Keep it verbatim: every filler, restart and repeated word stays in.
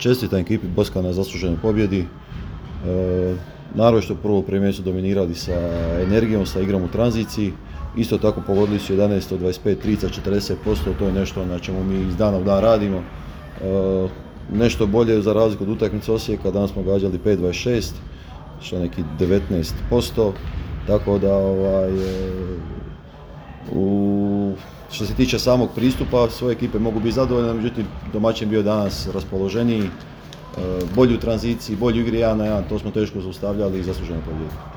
čestitam ekipi Boska na zasluženoj pobjedi. E, naročito u prvo premijer su dominirali sa energijom, sa igrom u tranziciji. Isto tako pogodili su jedanaest od dvadeset pet trica, četrdeset posto, to je nešto na čemu mi iz dana u dan radimo. E, nešto bolje za razliku od utakmice Osijeka, danas smo gađali pet dvadeset šest, što je neki devetnaest posto, tako da ovaj, u, što se tiče samog pristupa, svoje ekipe mogu biti zadovoljne, međutim domaćin bio danas raspoloženiji, bolji u tranziciji, bolji u igri jedan na jedan, to smo teško zaustavljali i zasluženo pobjedu.